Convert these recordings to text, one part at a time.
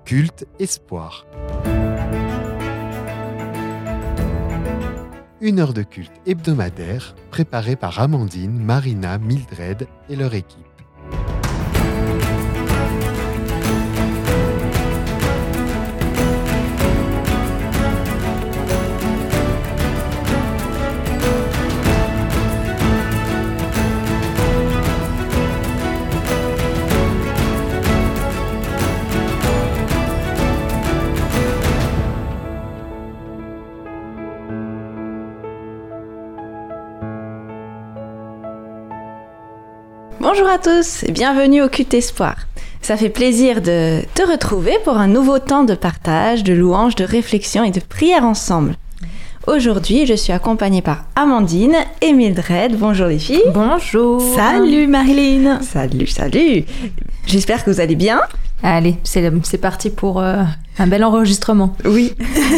Culte Espoir. Une heure de culte hebdomadaire préparée par Amandine, Marina, Mildred et leur équipe. Bonjour à tous et bienvenue au Culte Espoir. Ça fait plaisir de te retrouver pour un nouveau temps de partage, de louange, de réflexion et de prière ensemble. Aujourd'hui, je suis accompagnée par Amandine et Mildred. Bonjour les filles. Bonjour. Salut Marilyn. Salut. J'espère que vous allez bien. Allez, c'est parti pour un bel enregistrement. Oui.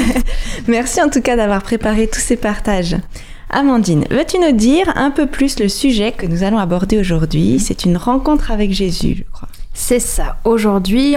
Merci en tout cas d'avoir préparé tous ces partages. Amandine, veux-tu nous dire un peu plus le sujet que nous allons aborder aujourd'hui ? C'est une rencontre avec Jésus, je crois. C'est ça. Aujourd'hui,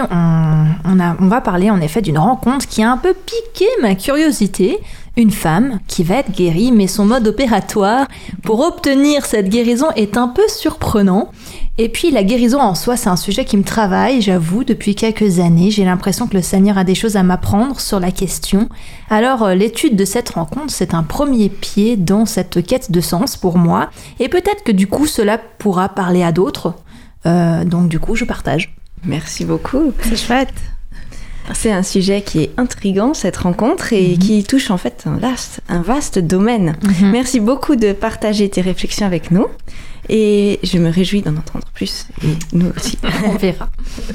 on va parler en effet d'une rencontre qui a un peu piqué ma curiosité. Une femme qui va être guérie, mais son mode opératoire pour obtenir cette guérison est un peu surprenant. Et puis la guérison en soi, c'est un sujet qui me travaille, j'avoue, depuis quelques années. J'ai l'impression que le Seigneur a des choses à m'apprendre sur la question. Alors l'étude de cette rencontre, c'est un premier pied dans cette quête de sens pour moi. Et peut-être que du coup, cela pourra parler à d'autres. Donc du coup, je partage. Merci beaucoup. C'est chouette. C'est un sujet qui est intriguant, cette rencontre, et qui touche en fait un vaste domaine. Merci beaucoup de partager tes réflexions avec nous. Et je me réjouis d'en entendre plus, et nous aussi. On verra.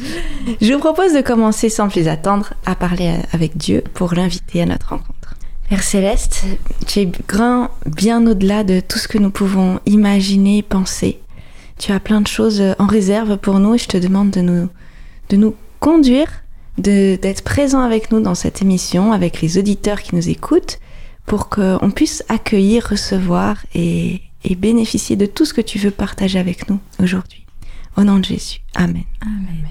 Je vous propose de commencer sans plus attendre à parler avec Dieu pour l'inviter à notre rencontre. Père Céleste, tu es grand, bien au-delà de tout ce que nous pouvons imaginer, penser. Tu as plein de choses en réserve pour nous et je te demande de nous conduire, d'être présent avec nous dans cette émission, avec les auditeurs qui nous écoutent, pour qu'on puisse accueillir, recevoir et bénéficier de tout ce que tu veux partager avec nous aujourd'hui. Au nom de Jésus. Amen. Amen.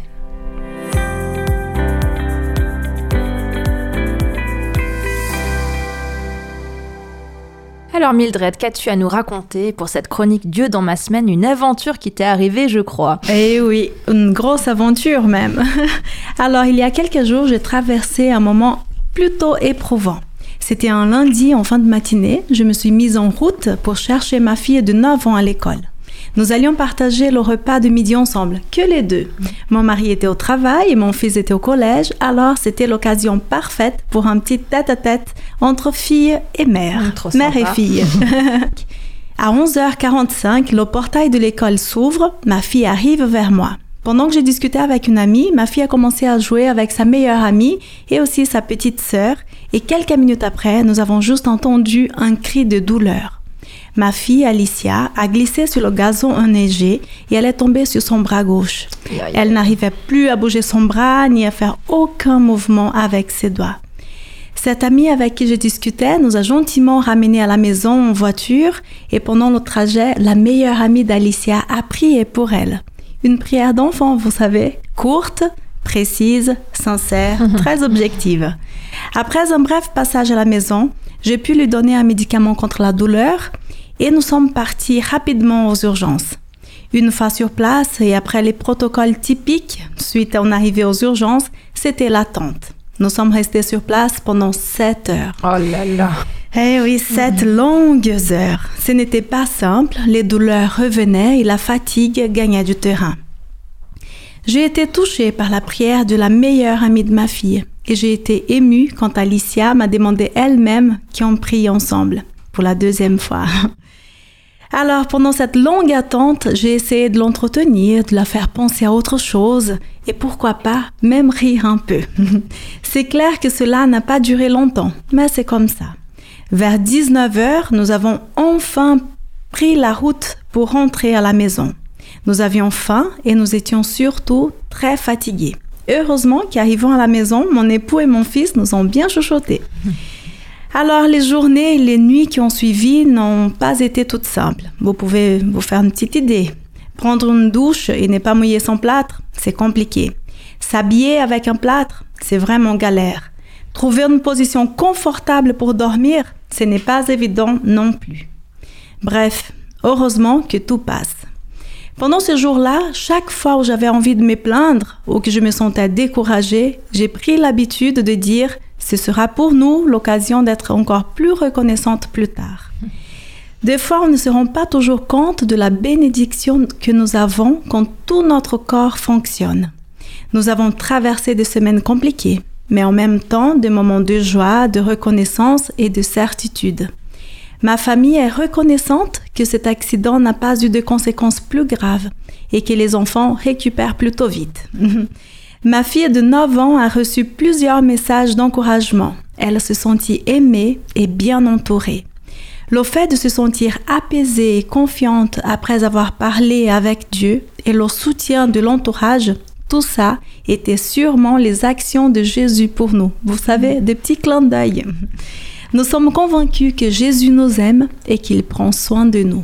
Alors Mildred, qu'as-tu à nous raconter pour cette chronique Dieu dans ma semaine, une aventure qui t'est arrivée, je crois? Eh oui, une grosse aventure même. Alors, il y a quelques jours, j'ai traversé un moment plutôt éprouvant. C'était un lundi en fin de matinée. Je me suis mise en route pour chercher ma fille de 9 ans à l'école. Nous allions partager le repas de midi ensemble, que les deux. Mon mari était au travail et mon fils était au collège, alors c'était l'occasion parfaite pour un petit tête-à-tête entre fille et mère. Mère et fille. À 11h45, le portail de l'école s'ouvre, ma fille arrive vers moi. Pendant que j'ai discuté avec une amie, ma fille a commencé à jouer avec sa meilleure amie et aussi sa petite sœur. Et quelques minutes après, nous avons juste entendu un cri de douleur. Ma fille, Alicia, a glissé sur le gazon enneigé et elle est tombée sur son bras gauche. Elle n'arrivait plus à bouger son bras ni à faire aucun mouvement avec ses doigts. Cette amie avec qui je discutais nous a gentiment ramenés à la maison en voiture et pendant le trajet, la meilleure amie d'Alicia a prié pour elle. Une prière d'enfant, vous savez, courte, précise, sincère, très objective. Après un bref passage à la maison, j'ai pu lui donner un médicament contre la douleur et nous sommes partis rapidement aux urgences. Une fois sur place et après les protocoles typiques, suite à une arrivée aux urgences, c'était l'attente. Nous sommes restés sur place pendant 7 heures. Oh là là! Eh oui, 7 longues heures. Ce n'était pas simple, les douleurs revenaient et la fatigue gagnait du terrain. J'ai été touchée par la prière de la meilleure amie de ma fille et j'ai été émue quand Alicia m'a demandé elle-même qu'on prie ensemble pour la 2e fois. Alors, pendant cette longue attente, j'ai essayé de l'entretenir, de la faire penser à autre chose et pourquoi pas, même rire un peu. C'est clair que cela n'a pas duré longtemps, mais c'est comme ça. Vers 19h, nous avons enfin pris la route pour rentrer à la maison. Nous avions faim et nous étions surtout très fatigués. Heureusement qu'arrivant à la maison, mon époux et mon fils nous ont bien chuchotés. Alors, les journées et les nuits qui ont suivi n'ont pas été toutes simples. Vous pouvez vous faire une petite idée. Prendre une douche et ne pas mouiller son plâtre, c'est compliqué. S'habiller avec un plâtre, c'est vraiment galère. Trouver une position confortable pour dormir, ce n'est pas évident non plus. Bref, heureusement que tout passe. Pendant ce jour-là, chaque fois où j'avais envie de me plaindre ou que je me sentais découragée, j'ai pris l'habitude de dire « ce sera pour nous l'occasion d'être encore plus reconnaissante plus tard ». Des fois, on ne se rend pas toujours compte de la bénédiction que nous avons quand tout notre corps fonctionne. Nous avons traversé des semaines compliquées, mais en même temps des moments de joie, de reconnaissance et de certitude. Ma famille est reconnaissante que cet accident n'a pas eu de conséquences plus graves et que les enfants récupèrent plutôt vite. Ma fille de 9 ans a reçu plusieurs messages d'encouragement. Elle se sentit aimée et bien entourée. Le fait de se sentir apaisée et confiante après avoir parlé avec Dieu et le soutien de l'entourage, tout ça était sûrement les actions de Jésus pour nous. Vous savez, des petits clins d'œil. Nous sommes convaincus que Jésus nous aime et qu'il prend soin de nous.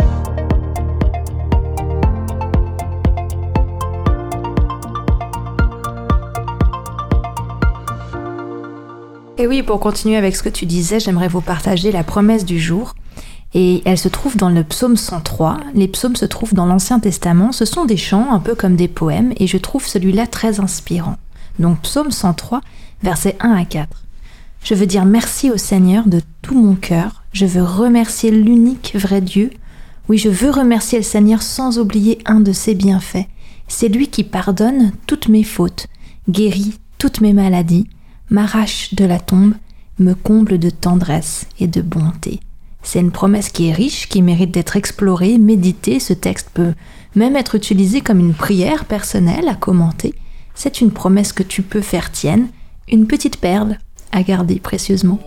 Et oui, pour continuer avec ce que tu disais, j'aimerais vous partager la promesse du jour. Et elle se trouve dans le psaume 103. Les psaumes se trouvent dans l'Ancien Testament. Ce sont des chants, un peu comme des poèmes, et je trouve celui-là très inspirant. Donc psaume 103, versets 1 à 4. Je veux dire merci au Seigneur de tout mon cœur. Je veux remercier l'unique vrai Dieu. Oui, je veux remercier le Seigneur sans oublier un de ses bienfaits. C'est lui qui pardonne toutes mes fautes, guérit toutes mes maladies, m'arrache de la tombe, me comble de tendresse et de bonté. C'est une promesse qui est riche, qui mérite d'être explorée, méditée. Ce texte peut même être utilisé comme une prière personnelle à commenter. C'est une promesse que tu peux faire tienne, une petite perle à garder précieusement.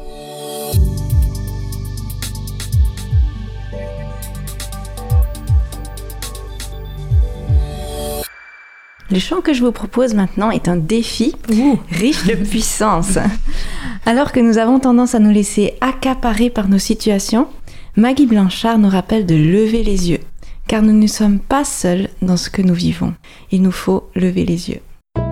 Le chant que je vous propose maintenant est un défi riche de puissance. Alors que nous avons tendance à nous laisser accaparer par nos situations, Maggie Blanchard nous rappelle de lever les yeux, car nous ne sommes pas seuls dans ce que nous vivons. Il nous faut lever les yeux.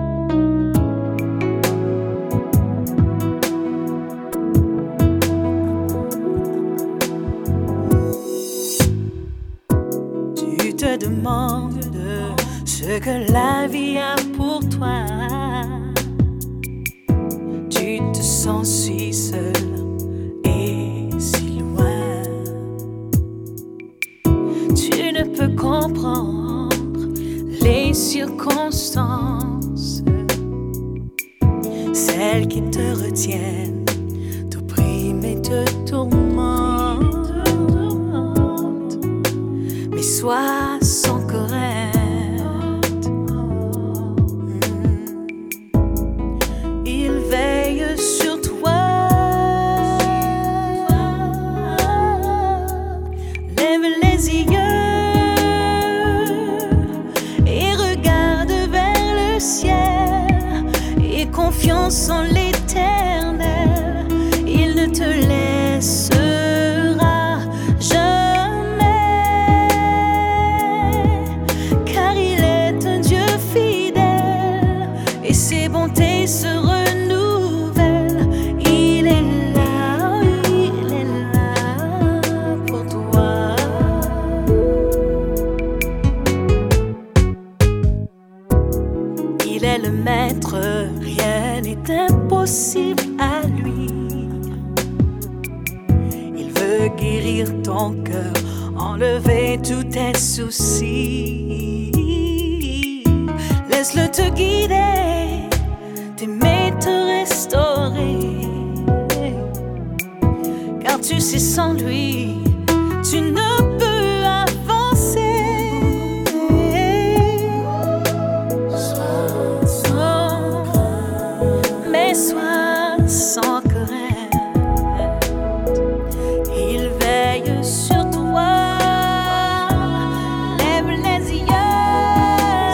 Tu te demandes ce que la vie a pour toi. Tu te sens si seul et si loin. Tu ne peux comprendre les circonstances, celles qui te retiennent, t'oppriment et te tourmentent. Mais sois sans crainte. Confiance en l'Éternel, il ne te laissera jamais, car il est un Dieu fidèle et ses bontés se renouvellent. Il est là pour toi. Il est le maître, rien n'est impossible à lui. Il veut guérir ton cœur, enlever tous tes soucis. Laisse-le te guider, t'aimer, te restaurer. Car tu sais, sans lui, tu ne peux avancer. Sois sans crainte, il veille sur toi. Lève les yeux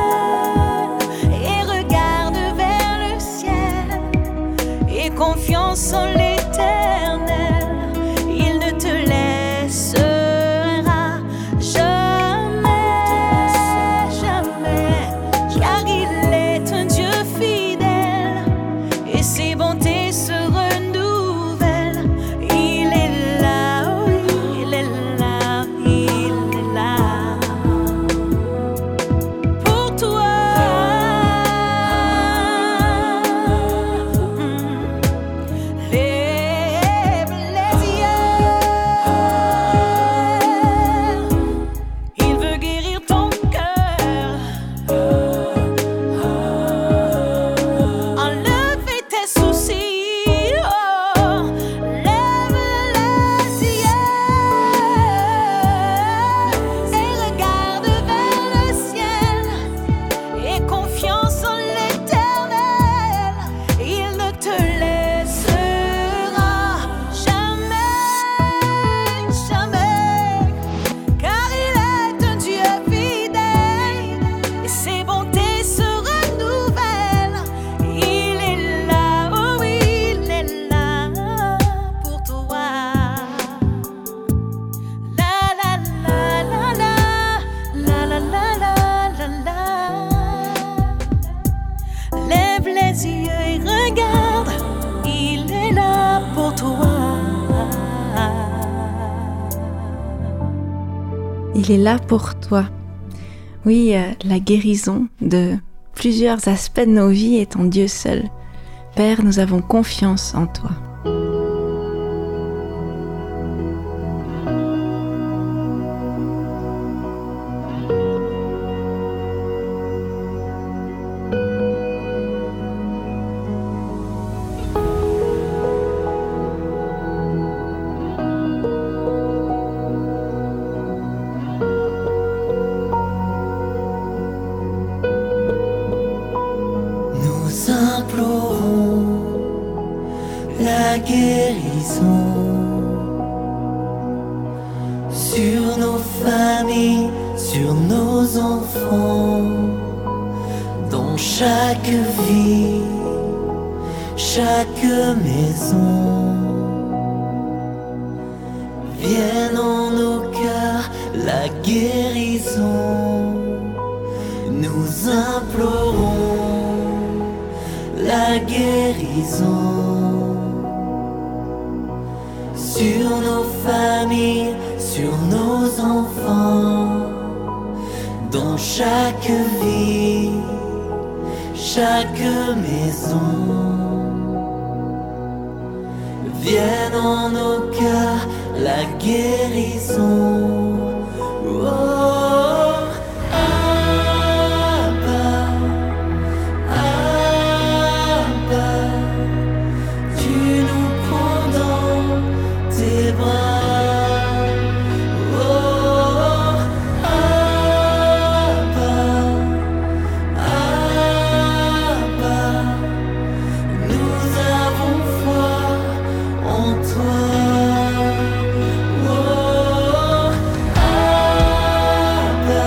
et regarde vers le ciel. Et confiance en l'Éternel, il ne te laisse Il est là pour toi. Oui, la guérison de plusieurs aspects de nos vies est en Dieu seul. Père, nous avons confiance en toi. Nous implorons la guérison sur nos familles, sur nos enfants, dans chaque vie, chaque maison. Vienne en nos cœurs la guérison. Nous implorons la guérison sur nos familles, sur nos enfants, dans chaque vie, chaque maison. Vienne en nos cœurs la guérison. Oh, Abba, Abba, tu nous prends dans tes bras. Oh, Abba, Abba, nous avons foi en toi. Oh, Abba,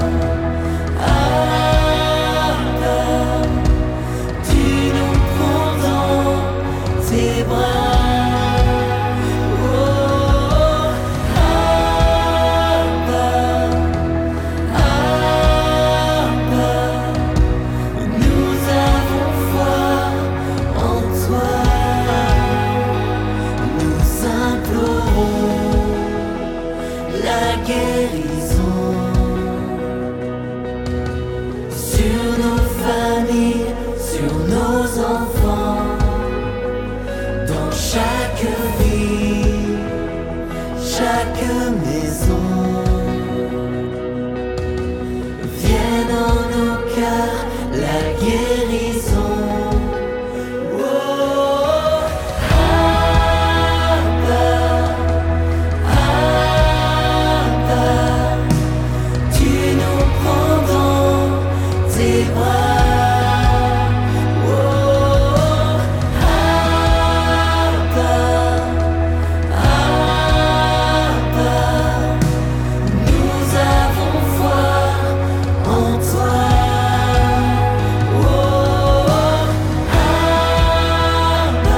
Abba, tu nous prends dans tes bras. Oh, Abba, Abba, nous avons foi en toi. Nous implorons la guérison sur nos familles, sur nos enfants, dans chaque vie, chaque maison. Vienne en nos cœurs la guérison. Oh, Abba, Abba, tu nous prends dans tes bras. Oh, Abba, Abba, nous avons foi en toi. Oh, Abba,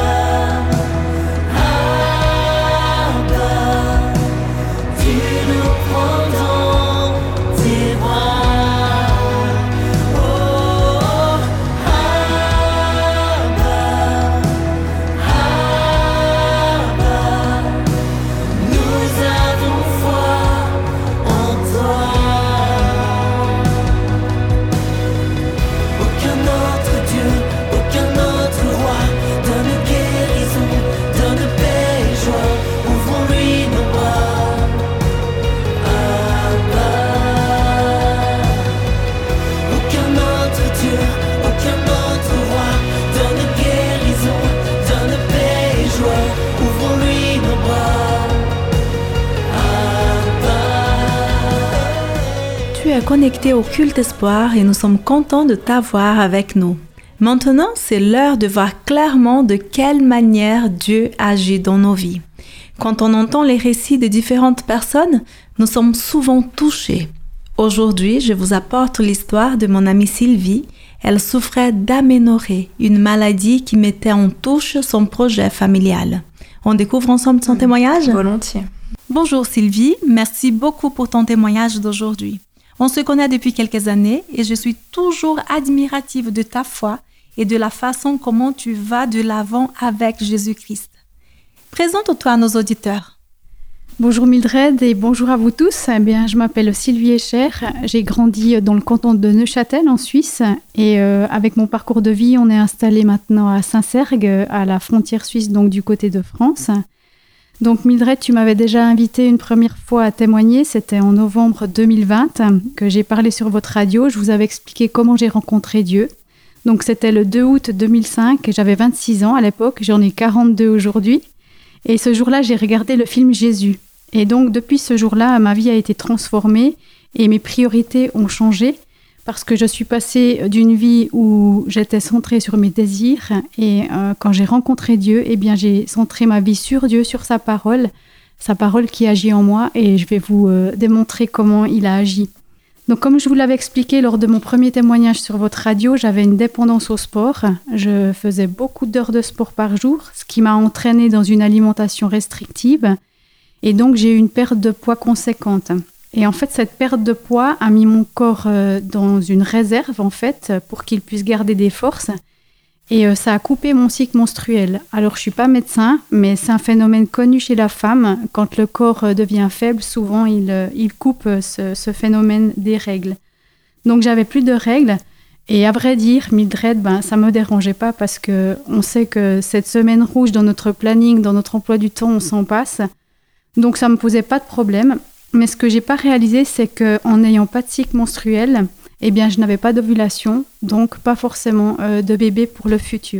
Abba, tu nous prends dans tes bras. Oh, Abba, Abba, nous avons foi en toi. Aucun autre Dieu, aucun autre roi donne guérison, donne paix et joie. Ouvrons-lui nos bras. Abba. Aucun autre Dieu, aucun autre roi donne guérison, donne paix et joie. Ouvrons-lui nos bras. Abba. Tu es connecté au culte espoir et nous sommes contents de t'avoir avec nous. Maintenant, c'est l'heure de voir clairement de quelle manière Dieu agit dans nos vies. Quand on entend les récits de différentes personnes, nous sommes souvent touchés. Aujourd'hui, je vous apporte l'histoire de mon amie Sylvie. Elle souffrait d'aménorrhée, une maladie qui mettait en touche son projet familial. On découvre ensemble son témoignage ? Volontiers. Bonjour Sylvie, merci beaucoup pour ton témoignage d'aujourd'hui. On se connaît depuis quelques années et je suis toujours admirative de ta foi et de la façon comment tu vas de l'avant avec Jésus-Christ. Présente-toi à nos auditeurs. Bonjour Mildred et bonjour à vous tous. Eh bien, je m'appelle Sylvie Escher. J'ai grandi dans le canton de Neuchâtel en Suisse et avec mon parcours de vie, on est installé maintenant à Saint-Sergue, à la frontière suisse, donc du côté de France. Donc Mildred, tu m'avais déjà invité une première fois à témoigner, c'était en novembre 2020 que j'ai parlé sur votre radio. Je vous avais expliqué comment j'ai rencontré Dieu. Donc c'était le 2 août 2005 et j'avais 26 ans à l'époque, j'en ai 42 aujourd'hui. Et ce jour-là, j'ai regardé le film Jésus. Et donc, depuis ce jour-là, ma vie a été transformée et mes priorités ont changé parce que je suis passée d'une vie où j'étais centrée sur mes désirs et quand j'ai rencontré Dieu, eh bien, j'ai centré ma vie sur Dieu, sur sa parole qui agit en moi et je vais vous démontrer comment il a agi. Donc, comme je vous l'avais expliqué lors de mon premier témoignage sur votre radio, j'avais une dépendance au sport. Je faisais beaucoup d'heures de sport par jour, ce qui m'a entraînée dans une alimentation restrictive. Et donc, j'ai eu une perte de poids conséquente. Et en fait, cette perte de poids a mis mon corps dans une réserve, en fait, pour qu'il puisse garder des forces. Et ça a coupé mon cycle menstruel. Alors, je ne suis pas médecin, mais c'est un phénomène connu chez la femme. Quand le corps devient faible, souvent, il coupe ce phénomène des règles. Donc, j'avais plus de règles. Et à vrai dire, Mildred, ça ne me dérangeait pas parce qu'on sait que cette semaine rouge dans notre planning, dans notre emploi du temps, on s'en passe. Donc, ça ne me posait pas de problème. Mais ce que je n'ai pas réalisé, c'est qu'en n'ayant pas de cycle menstruel, eh bien, je n'avais pas d'ovulation, donc pas forcément de bébé pour le futur.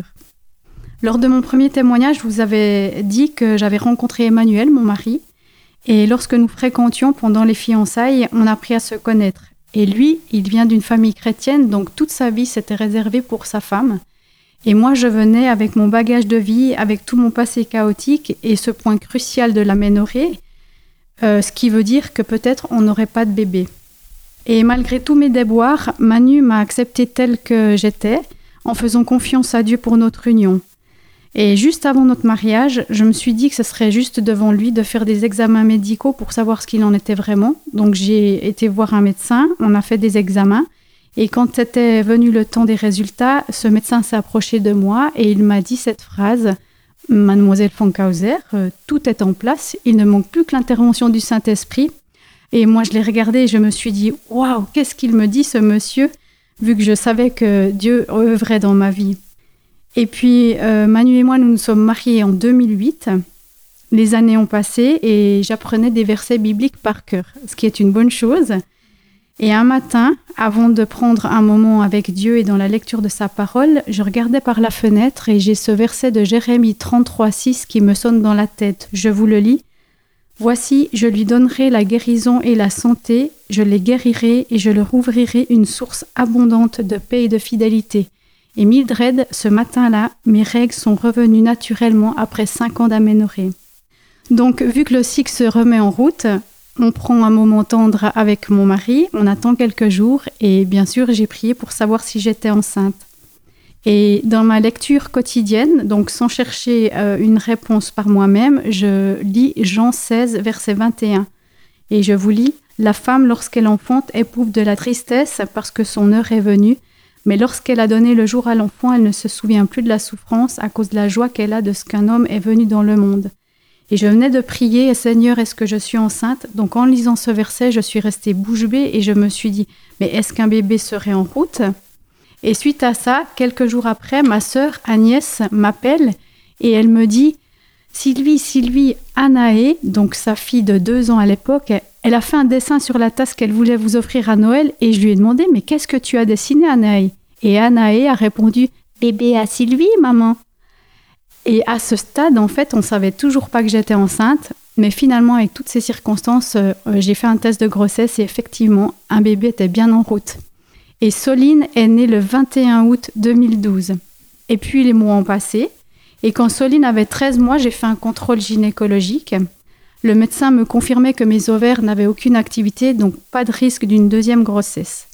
Lors de mon premier témoignage, je vous avais dit que j'avais rencontré Emmanuel, mon mari, et lorsque nous fréquentions pendant les fiançailles, on a appris à se connaître. Et lui, il vient d'une famille chrétienne, donc toute sa vie s'était réservée pour sa femme. Et moi, je venais avec mon bagage de vie, avec tout mon passé chaotique et ce point crucial de l'aménorrhée, ce qui veut dire que peut-être on n'aurait pas de bébé. Et malgré tous mes déboires, Manu m'a acceptée telle que j'étais, en faisant confiance à Dieu pour notre union. Et juste avant notre mariage, je me suis dit que ce serait juste devant lui de faire des examens médicaux pour savoir ce qu'il en était vraiment. Donc j'ai été voir un médecin, on a fait des examens. Et quand c'était venu le temps des résultats, ce médecin s'est approché de moi et il m'a dit cette phrase « Mademoiselle Fankhauser, tout est en place, il ne manque plus que l'intervention du Saint-Esprit ». Et moi, je l'ai regardé et je me suis dit « Waouh, qu'est-ce qu'il me dit ce monsieur ?» vu que je savais que Dieu œuvrait dans ma vie. Et puis, Manu et moi, nous nous sommes mariés en 2008. Les années ont passé et j'apprenais des versets bibliques par cœur, ce qui est une bonne chose. Et un matin, avant de prendre un moment avec Dieu et dans la lecture de sa parole, je regardais par la fenêtre et j'ai ce verset de Jérémie 33,6 qui me sonne dans la tête. Je vous le lis. « Voici, je lui donnerai la guérison et la santé, je les guérirai et je leur ouvrirai une source abondante de paix et de fidélité. » Et Mildred, ce matin-là, mes règles sont revenues naturellement après 5 ans d'aménorrhée. Donc, vu que le cycle se remet en route, on prend un moment tendre avec mon mari, on attend quelques jours et bien sûr, j'ai prié pour savoir si j'étais enceinte. Et dans ma lecture quotidienne, donc sans chercher une réponse par moi-même, je lis Jean 16, verset 21. Et je vous lis « La femme, lorsqu'elle enfante, éprouve de la tristesse parce que son heure est venue, mais lorsqu'elle a donné le jour à l'enfant, elle ne se souvient plus de la souffrance à cause de la joie qu'elle a de ce qu'un homme est venu dans le monde. » Et je venais de prier « Seigneur, est-ce que je suis enceinte ?» Donc en lisant ce verset, je suis restée bouche bée et je me suis dit « Mais est-ce qu'un bébé serait en route ?» Et suite à ça, quelques jours après, ma sœur Agnès m'appelle et elle me dit « Sylvie, Anaé, donc sa fille de 2 ans à l'époque, elle a fait un dessin sur la tasse qu'elle voulait vous offrir à Noël et je lui ai demandé « Mais qu'est-ce que tu as dessiné, Anaé ?» Et Anaé a répondu « Bébé à Sylvie, maman !» Et à ce stade, en fait, on ne savait toujours pas que j'étais enceinte, mais finalement, avec toutes ces circonstances, j'ai fait un test de grossesse et effectivement, un bébé était bien en route. Et Soline est née le 21 août 2012. Et puis, les mois ont passé. Et quand Soline avait 13 mois, j'ai fait un contrôle gynécologique. Le médecin me confirmait que mes ovaires n'avaient aucune activité, donc pas de risque d'une deuxième grossesse.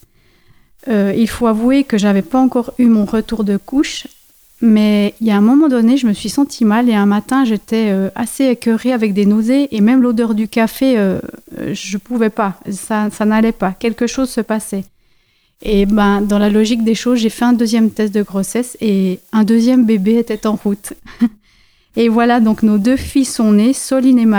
Il faut avouer que je n'avais pas encore eu mon retour de couche, mais il y a un moment donné, je me suis sentie mal et un matin, j'étais assez écœurée avec des nausées et même l'odeur du café, je ne pouvais pas, ça n'allait pas, quelque chose se passait. Et dans la logique des choses, j'ai fait un deuxième test de grossesse et un deuxième bébé était en route. Et voilà, donc nos 2 filles sont nées, Soline et Maë.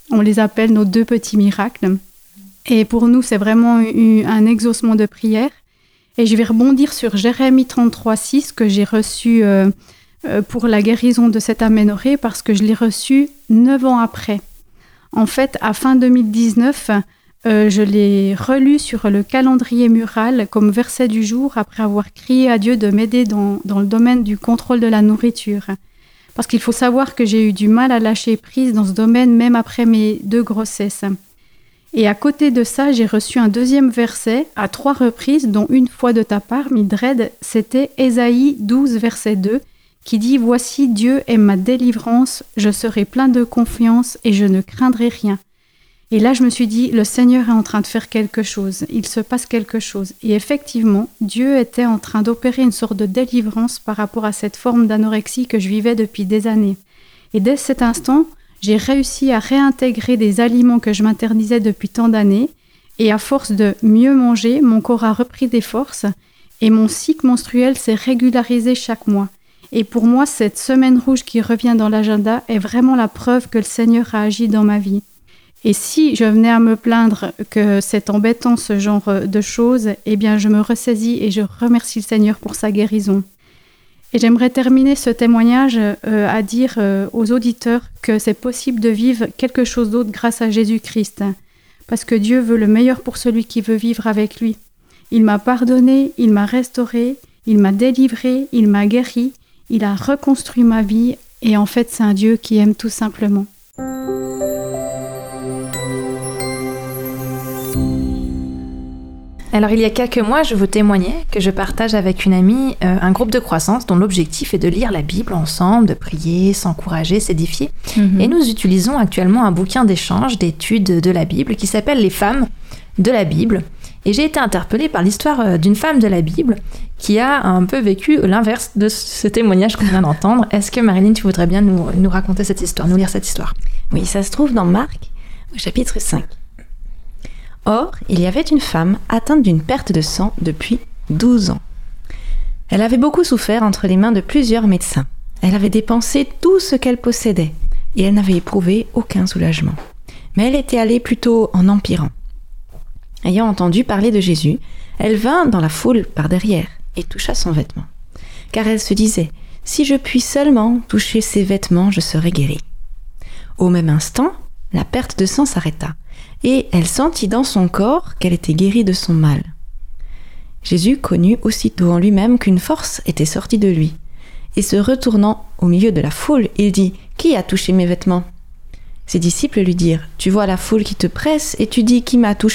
On les appelle nos 2 petits miracles. Et pour nous, c'est vraiment un exaucement de prière. Et je vais rebondir sur Jérémie 33,6 que j'ai reçu pour la guérison de cet aménorrhée parce que je l'ai reçu 9 ans après. En fait, à fin 2019, je l'ai relu sur le calendrier mural comme verset du jour après avoir crié à Dieu de m'aider dans le domaine du contrôle de la nourriture. Parce qu'il faut savoir que j'ai eu du mal à lâcher prise dans ce domaine même après mes 2 grossesses. Et à côté de ça, j'ai reçu un 2e verset à 3 reprises, dont une fois de ta part, Mildred, c'était Ésaïe 12, verset 2, qui dit « Voici, Dieu est ma délivrance, je serai plein de confiance et je ne craindrai rien. » Et là, je me suis dit, le Seigneur est en train de faire quelque chose, il se passe quelque chose. Et effectivement, Dieu était en train d'opérer une sorte de délivrance par rapport à cette forme d'anorexie que je vivais depuis des années. Et dès cet instant, j'ai réussi à réintégrer des aliments que je m'interdisais depuis tant d'années. Et à force de mieux manger, mon corps a repris des forces et mon cycle menstruel s'est régularisé chaque mois. Et pour moi, cette semaine rouge qui revient dans l'agenda est vraiment la preuve que le Seigneur a agi dans ma vie. Et si je venais à me plaindre que c'est embêtant ce genre de choses, eh bien je me ressaisis et je remercie le Seigneur pour sa guérison. Et j'aimerais terminer ce témoignage à dire aux auditeurs que c'est possible de vivre quelque chose d'autre grâce à Jésus-Christ. Parce que Dieu veut le meilleur pour celui qui veut vivre avec lui. Il m'a pardonné, il m'a restauré, il m'a délivré, il m'a guéri, il a reconstruit ma vie. Et en fait, c'est un Dieu qui aime tout simplement. Alors il y a quelques mois, je vous témoignais que je partage avec une amie un groupe de croissance dont l'objectif est de lire la Bible ensemble, de prier, s'encourager, s'édifier. Et nous utilisons actuellement un bouquin d'échange, d'études de la Bible qui s'appelle « Les femmes de la Bible ». Et j'ai été interpellée par l'histoire d'une femme de la Bible qui a un peu vécu l'inverse de ce témoignage qu'on vient d'entendre. Est-ce que Marilyn, tu voudrais bien nous raconter cette histoire, nous lire cette histoire ? Oui, ça se trouve dans Marc, au chapitre 5. Or, il y avait une femme atteinte d'une perte de sang depuis 12 ans. Elle avait beaucoup souffert entre les mains de plusieurs médecins. Elle avait dépensé tout ce qu'elle possédait et elle n'avait éprouvé aucun soulagement. Mais elle était allée plutôt en empirant. Ayant entendu parler de Jésus, elle vint dans la foule par derrière et toucha son vêtement. Car elle se disait, « Si je puis seulement toucher ses vêtements, je serai guérie. » Au même instant, la perte de sang s'arrêta. Et elle sentit dans son corps qu'elle était guérie de son mal. Jésus connut aussitôt en lui-même qu'une force était sortie de lui, et se retournant au milieu de la foule, il dit « Qui a touché mes vêtements ?» Ses disciples lui dirent « Tu vois la foule qui te presse, et tu dis « Qui m'a touché ?»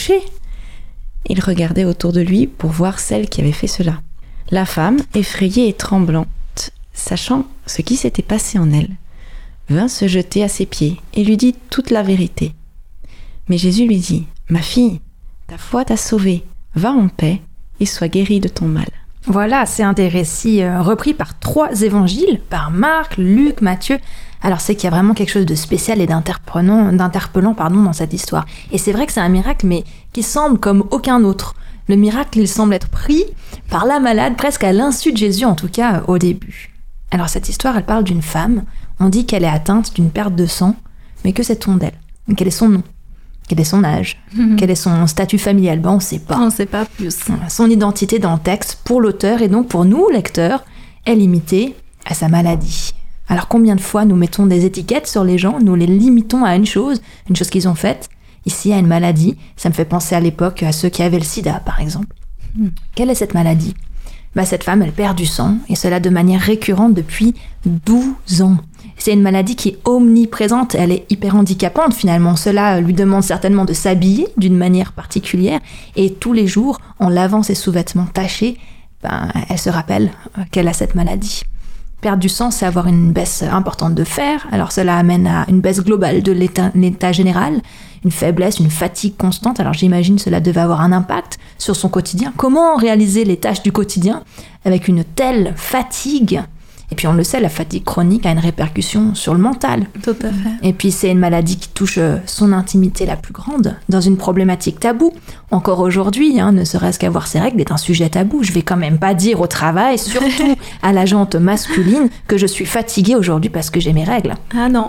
Il regardait autour de lui pour voir celle qui avait fait cela. La femme, effrayée et tremblante, sachant ce qui s'était passé en elle, vint se jeter à ses pieds et lui dit toute la vérité. Mais Jésus lui dit « Ma fille, ta foi t'a sauvée, va en paix et sois guérie de ton mal. » Voilà, c'est un des récits repris par 3 évangiles, par Marc, Luc, Matthieu. Alors c'est qu'il y a vraiment quelque chose de spécial et d'interpellant dans cette histoire. Et c'est vrai que c'est un miracle, mais qui semble comme aucun autre. Le miracle, il semble être pris par la malade, presque à l'insu de Jésus, en tout cas au début. Alors cette histoire, elle parle d'une femme. On dit qu'elle est atteinte d'une perte de sang, mais que sait-on d'elle ? Quel est son nom ? Quel est son âge ? Quel est son statut familial ? On ne sait pas. On ne sait pas plus. Son identité dans le texte, pour l'auteur et donc pour nous, lecteurs, est limitée à sa maladie. Alors combien de fois nous mettons des étiquettes sur les gens, nous les limitons à une chose qu'ils ont faite, ici à une maladie. Ça me fait penser à l'époque à ceux qui avaient le sida, par exemple. Quelle est cette maladie ? Cette femme, elle perd du sang, et cela de manière récurrente depuis 12 ans. C'est une maladie qui est omniprésente, elle est hyper handicapante finalement. Cela lui demande certainement de s'habiller d'une manière particulière, et tous les jours, en lavant ses sous-vêtements tachés, elle se rappelle qu'elle a cette maladie. Perdre du sang, c'est avoir une baisse importante de fer, alors cela amène à une baisse globale de l'état général, une faiblesse, une fatigue constante, alors j'imagine cela devait avoir un impact sur son quotidien. Comment réaliser les tâches du quotidien avec une telle fatigue ? Et puis on le sait, la fatigue chronique a une répercussion sur le mental. Tout à fait. Et puis c'est une maladie qui touche son intimité la plus grande, dans une problématique taboue. Encore aujourd'hui, ne serait-ce qu'avoir ses règles est un sujet tabou. Je vais quand même pas dire au travail, surtout à la gente masculine, que je suis fatiguée aujourd'hui parce que j'ai mes règles. Ah non,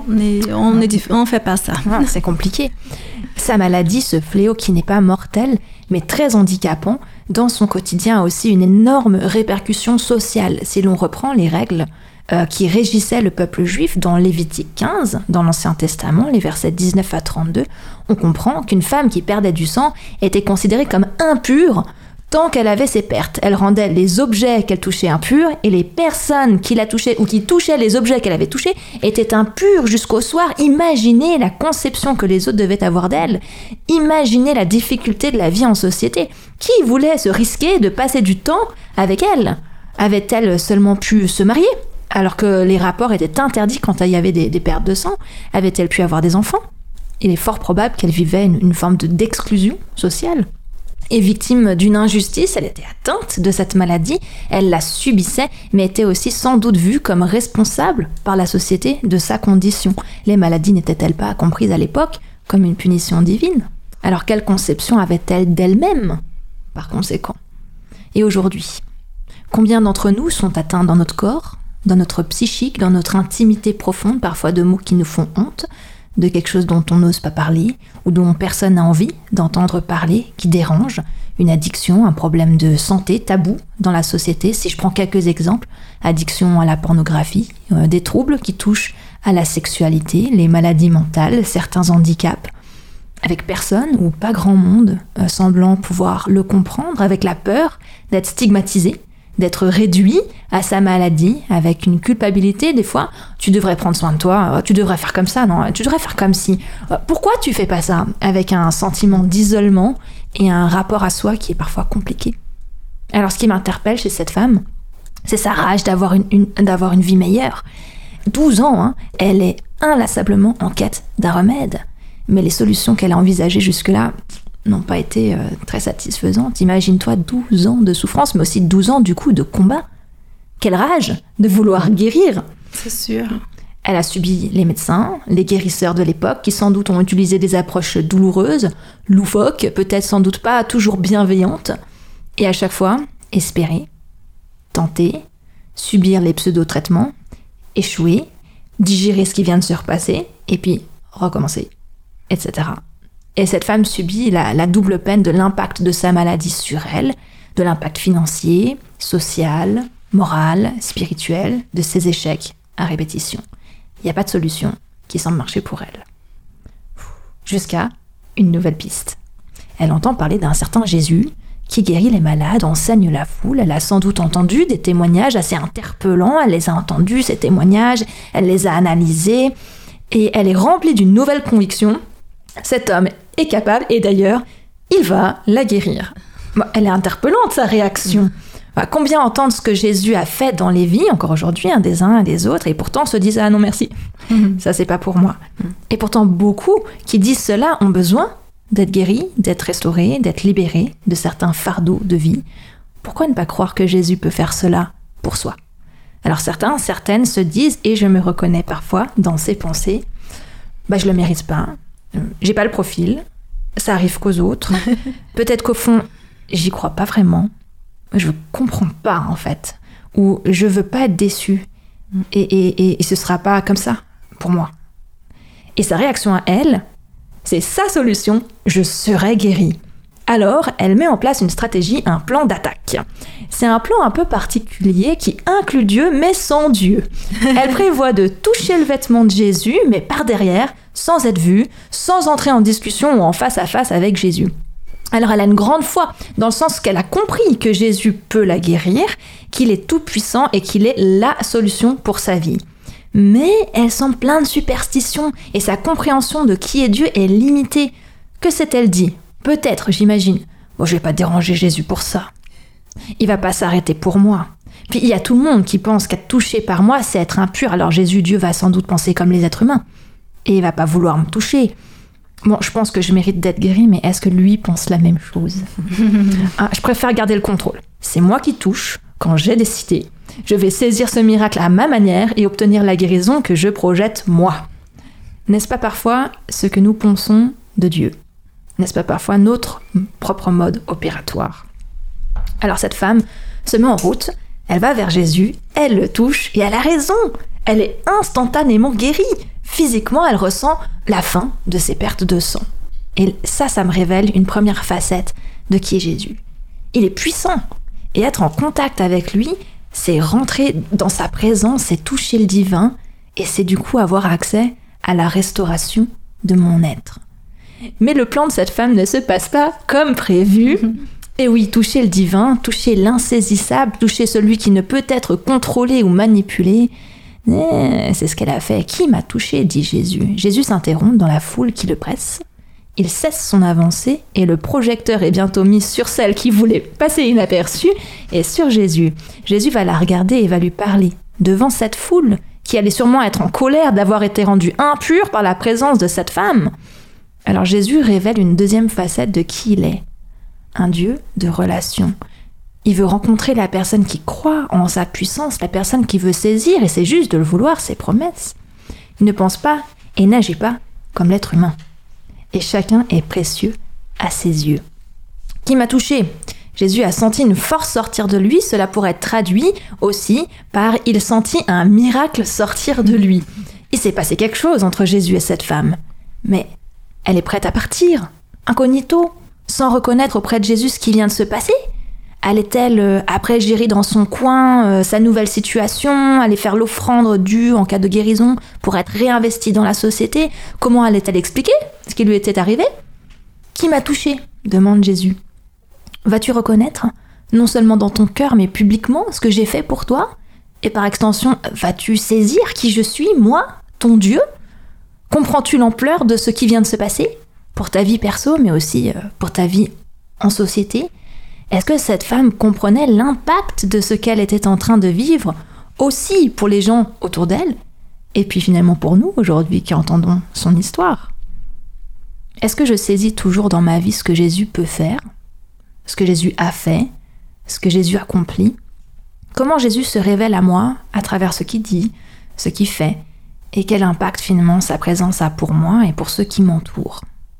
on fait pas ça. C'est compliqué. Sa maladie, ce fléau qui n'est pas mortel, mais très handicapant, dans son quotidien a aussi une énorme répercussion sociale. Si l'on reprend les règles qui régissaient le peuple juif dans Lévitique 15, dans l'Ancien Testament, les versets 19 à 32, on comprend qu'une femme qui perdait du sang était considérée comme impure tant qu'elle avait ses pertes. Elle rendait les objets qu'elle touchait impurs, et les personnes qui la touchaient ou qui touchaient les objets qu'elle avait touchés étaient impures jusqu'au soir. Imaginez la conception que les autres devaient avoir d'elle. Imaginez la difficulté de la vie en société. Qui voulait se risquer de passer du temps avec elle ? Avait-elle seulement pu se marier alors que les rapports étaient interdits quand il y avait des pertes de sang ? Avait-elle pu avoir des enfants ? Il est fort probable qu'elle vivait une forme d'exclusion sociale. Et victime d'une injustice, elle était atteinte de cette maladie, elle la subissait, mais était aussi sans doute vue comme responsable par la société de sa condition. Les maladies n'étaient-elles pas comprises à l'époque comme une punition divine ? Alors quelle conception avait-elle d'elle-même, par conséquent ? Et aujourd'hui, combien d'entre nous sont atteints dans notre corps, dans notre psychique, dans notre intimité profonde, parfois de mots qui nous font honte, de quelque chose dont on n'ose pas parler ou dont personne n'a envie d'entendre parler, qui dérange, une addiction, un problème de santé tabou dans la société. Si je prends quelques exemples, addiction à la pornographie, des troubles qui touchent à la sexualité, les maladies mentales, certains handicaps, avec personne ou pas grand monde semblant pouvoir le comprendre, avec la peur d'être stigmatisé, d'être réduit à sa maladie, avec une culpabilité des fois. Tu devrais prendre soin de toi, tu devrais faire comme ça, non, tu devrais faire comme si. Pourquoi tu fais pas ça ? Avec un sentiment d'isolement et un rapport à soi qui est parfois compliqué. Alors ce qui m'interpelle chez cette femme, c'est sa rage d'avoir une vie meilleure. 12 ans, elle est inlassablement en quête d'un remède. Mais les solutions qu'elle a envisagées jusque-là n'ont pas été très satisfaisantes. Imagine-toi 12 ans de souffrance, mais aussi 12 ans du coup de combat. Quelle rage de vouloir guérir. C'est sûr. Elle a subi les médecins, les guérisseurs de l'époque, qui sans doute ont utilisé des approches douloureuses, loufoques, peut-être sans doute pas toujours bienveillantes, et à chaque fois, espérer, tenter, subir les pseudo-traitements, échouer, digérer ce qui vient de se repasser, et puis recommencer, etc. Et cette femme subit la double peine de l'impact de sa maladie sur elle, de l'impact financier, social, moral, spirituel, de ses échecs à répétition. Il n'y a pas de solution qui semble marcher pour elle. Jusqu'à une nouvelle piste. Elle entend parler d'un certain Jésus qui guérit les malades, enseigne la foule. Elle a sans doute entendu des témoignages assez interpellants. Elle les a entendus, ces témoignages, elle les a analysés, et elle est remplie d'une nouvelle conviction. Cet homme est capable, et d'ailleurs, il va la guérir. Bon, elle est interpellante, sa réaction. Enfin, combien entendent ce que Jésus a fait dans les vies, encore aujourd'hui, des uns et des autres, et pourtant se disent « Ah non, merci, ça c'est pas pour moi ». Et pourtant, beaucoup qui disent cela ont besoin d'être guéris, d'être restaurés, d'être libérés de certains fardeaux de vie. Pourquoi ne pas croire que Jésus peut faire cela pour soi ? Alors certaines se disent, et je me reconnais parfois dans ces pensées, je le mérite pas, j'ai pas le profil, ça arrive qu'aux autres, peut-être qu'au fond, j'y crois pas vraiment, je comprends pas en fait, ou je veux pas être déçue, et ce sera pas comme ça pour moi. Et sa réaction à elle, c'est sa solution, je serai guérie. Alors, elle met en place une stratégie, un plan d'attaque. C'est un plan un peu particulier qui inclut Dieu, mais sans Dieu. Elle prévoit de toucher le vêtement de Jésus, mais par derrière, sans être vue, sans entrer en discussion ou en face à face avec Jésus. Alors, elle a une grande foi, dans le sens qu'elle a compris que Jésus peut la guérir, qu'il est tout-puissant et qu'il est la solution pour sa vie. Mais elle semble pleine de superstitions et sa compréhension de qui est Dieu est limitée. Que s'est-elle dit ? Peut-être, j'imagine. Bon, je vais pas déranger Jésus pour ça. Il va pas s'arrêter pour moi. Puis il y a tout le monde qui pense qu'être touché par moi, c'est être impur. Alors Jésus, Dieu, va sans doute penser comme les êtres humains. Et il va pas vouloir me toucher. Bon, je pense que je mérite d'être guérie, mais est-ce que lui pense la même chose ? Je préfère garder le contrôle. C'est moi qui touche quand j'ai décidé. Je vais saisir ce miracle à ma manière et obtenir la guérison que je projette moi. N'est-ce pas parfois ce que nous pensons de Dieu ? N'est-ce pas parfois notre propre mode opératoire ? Alors cette femme se met en route, elle va vers Jésus, elle le touche et elle a raison. Elle est instantanément guérie. Physiquement, elle ressent la fin de ses pertes de sang. Et ça me révèle une première facette de qui est Jésus. Il est puissant. Et être en contact avec lui, c'est rentrer dans sa présence, c'est toucher le divin, et c'est du coup avoir accès à la restauration de mon être. Mais le plan de cette femme ne se passe pas comme prévu. Et oui, toucher le divin, toucher l'insaisissable, toucher celui qui ne peut être contrôlé ou manipulé, c'est ce qu'elle a fait. Qui m'a touché ? Dit Jésus. Jésus s'interrompt dans la foule qui le presse. Il cesse son avancée et le projecteur est bientôt mis sur celle qui voulait passer inaperçue et sur Jésus. Jésus va la regarder et va lui parler devant cette foule qui allait sûrement être en colère d'avoir été rendue impure par la présence de cette femme. Alors Jésus révèle une deuxième facette de qui il est. Un Dieu de relation. Il veut rencontrer la personne qui croit en sa puissance, la personne qui veut saisir, et c'est juste de le vouloir, ses promesses. Il ne pense pas et n'agit pas comme l'être humain. Et chacun est précieux à ses yeux. Qui m'a touché ? Jésus a senti une force sortir de lui, cela pourrait être traduit aussi par « il sentit un miracle sortir de lui ». Il s'est passé quelque chose entre Jésus et cette femme. Mais elle est prête à partir, incognito, sans reconnaître auprès de Jésus ce qui vient de se passer. Allait-elle, après gérer dans son coin sa nouvelle situation, aller faire l'offrande due en cas de guérison pour être réinvestie dans la société ? Comment allait-elle expliquer ce qui lui était arrivé ? Qui m'a touché ? Demande Jésus. Vas-tu reconnaître, non seulement dans ton cœur, mais publiquement, ce que j'ai fait pour toi ? Et par extension, vas-tu saisir qui je suis, moi, ton Dieu ? Comprends-tu l'ampleur de ce qui vient de se passer ? Pour ta vie perso, mais aussi pour ta vie en société ? Est-ce que cette femme comprenait l'impact de ce qu'elle était en train de vivre, aussi pour les gens autour d'elle, et puis finalement pour nous aujourd'hui qui entendons son histoire ? Est-ce que je saisis toujours dans ma vie ce que Jésus peut faire, ce que Jésus a fait, ce que Jésus accomplit ? Comment Jésus se révèle à moi à travers ce qu'il dit, ce qu'il fait, et quel impact finalement sa présence a pour moi et pour ceux qui m'entourent ?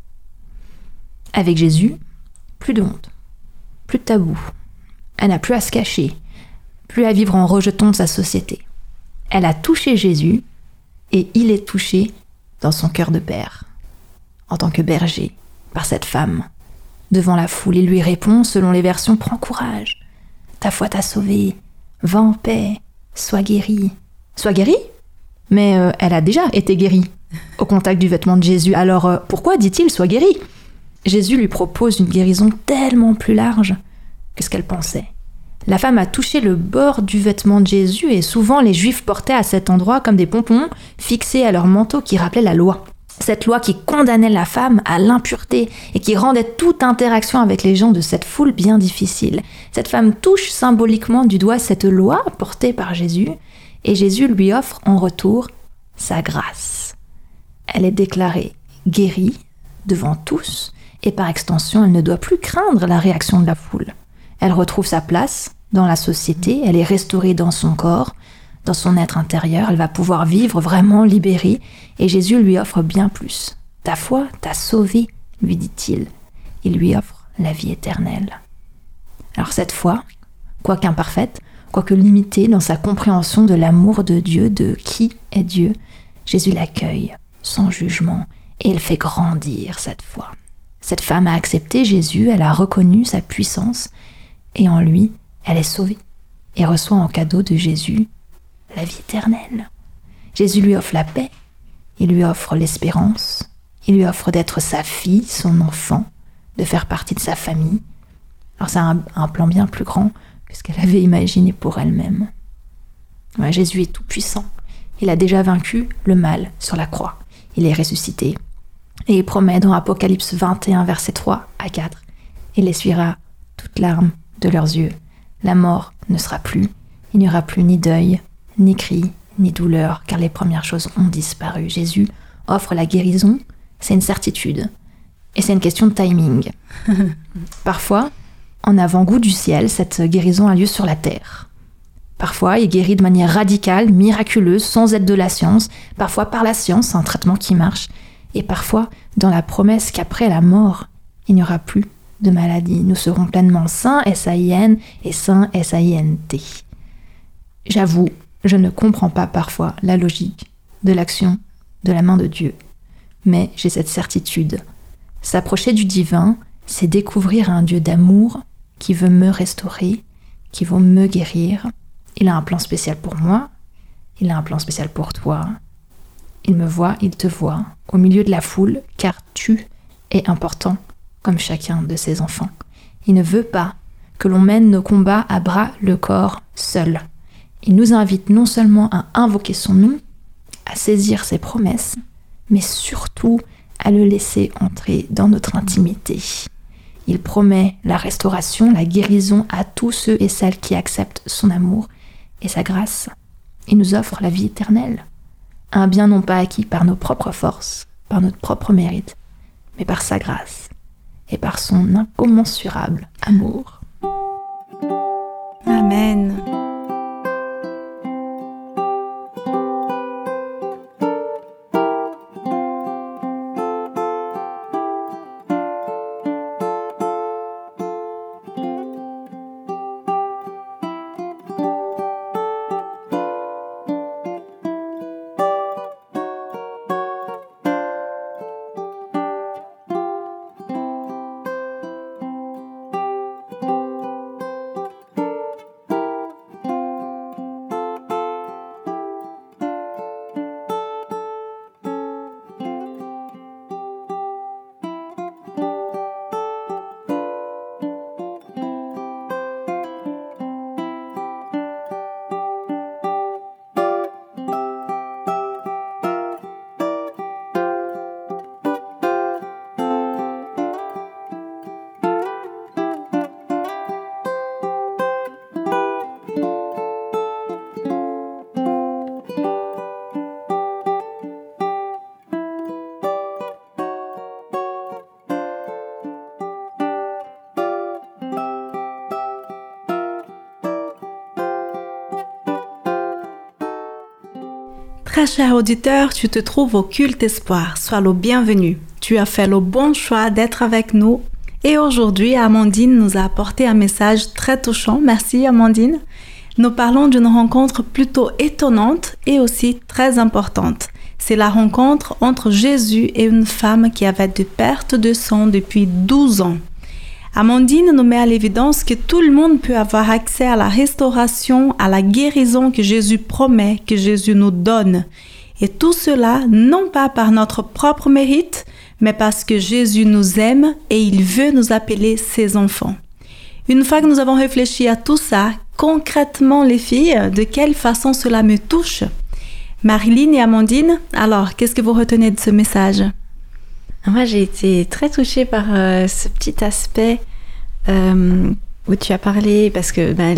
Avec Jésus, plus de honte. Plus de tabou. Elle n'a plus à se cacher, plus à vivre en rejeton de sa société. Elle a touché Jésus et il est touché dans son cœur de père. En tant que berger, par cette femme. Devant la foule, il lui répond, selon les versions, « Prends courage, ta foi t'a sauvé, va en paix, sois guérie. » Sois guérie ? Mais elle a déjà été guérie au contact du vêtement de Jésus. Alors pourquoi dit-il « Sois guérie » ? Jésus lui propose une guérison tellement plus large que ce qu'elle pensait. La femme a touché le bord du vêtement de Jésus et souvent les Juifs portaient à cet endroit comme des pompons fixés à leur manteau qui rappelaient la loi. Cette loi qui condamnait la femme à l'impureté et qui rendait toute interaction avec les gens de cette foule bien difficile. Cette femme touche symboliquement du doigt cette loi portée par Jésus et Jésus lui offre en retour sa grâce. Elle est déclarée guérie devant tous. Et par extension, elle ne doit plus craindre la réaction de la foule. Elle retrouve sa place dans la société, elle est restaurée dans son corps, dans son être intérieur, elle va pouvoir vivre vraiment libérée, et Jésus lui offre bien plus. Ta foi t'a sauvée, lui dit-il. Il lui offre la vie éternelle. Alors cette foi, quoique imparfaite, quoique limitée dans sa compréhension de l'amour de Dieu, de qui est Dieu, Jésus l'accueille sans jugement, et il fait grandir cette foi. Cette femme a accepté Jésus, elle a reconnu sa puissance, et en lui, elle est sauvée, et reçoit en cadeau de Jésus la vie éternelle. Jésus lui offre la paix, il lui offre l'espérance, il lui offre d'être sa fille, son enfant, de faire partie de sa famille. Alors c'est un plan bien plus grand que ce qu'elle avait imaginé pour elle-même. Ouais, Jésus est tout puissant, il a déjà vaincu le mal sur la croix, il est ressuscité. Et il promet dans Apocalypse 21, versets 3 à 4, « Il essuiera toute larme de leurs yeux. La mort ne sera plus, il n'y aura plus ni deuil, ni cri, ni douleur, car les premières choses ont disparu. » Jésus offre la guérison, c'est une certitude. Et c'est une question de timing. Parfois, en avant-goût du ciel, cette guérison a lieu sur la terre. Parfois, il guérit de manière radicale, miraculeuse, sans aide de la science. Parfois par la science, un traitement qui marche. Et parfois dans la promesse qu'après la mort, il n'y aura plus de maladie. Nous serons pleinement sains, S-A-I-N, et sains, S-A-I-N-T. J'avoue, je ne comprends pas parfois la logique de l'action de la main de Dieu. Mais j'ai cette certitude. S'approcher du divin, c'est découvrir un Dieu d'amour qui veut me restaurer, qui veut me guérir. Il a un plan spécial pour moi, il a un plan spécial pour toi. Il me voit, il te voit, au milieu de la foule, car tu es important, comme chacun de ses enfants. Il ne veut pas que l'on mène nos combats à bras le corps seul. Il nous invite non seulement à invoquer son nom, à saisir ses promesses, mais surtout à le laisser entrer dans notre intimité. Il promet la restauration, la guérison à tous ceux et celles qui acceptent son amour et sa grâce. Il nous offre la vie éternelle, un bien non pas acquis par nos propres forces, par notre propre mérite, mais par sa grâce et par son incommensurable amour. Amen. Très cher auditeur, tu te trouves au Culte Espoir. Sois le bienvenu. Tu as fait le bon choix d'être avec nous. Et aujourd'hui, Amandine nous a apporté un message très touchant. Merci Amandine. Nous parlons d'une rencontre plutôt étonnante et aussi très importante. C'est la rencontre entre Jésus et une femme qui avait de perte de sang depuis 12 ans. Amandine nous met à l'évidence que tout le monde peut avoir accès à la restauration, à la guérison que Jésus promet, que Jésus nous donne. Et tout cela, non pas par notre propre mérite, mais parce que Jésus nous aime et il veut nous appeler ses enfants. Une fois que nous avons réfléchi à tout ça, concrètement les filles, de quelle façon cela me touche? Marilyn et Amandine, alors qu'est-ce que vous retenez de ce message? Moi, j'ai été très touchée par ce petit aspect où tu as parlé, parce que elle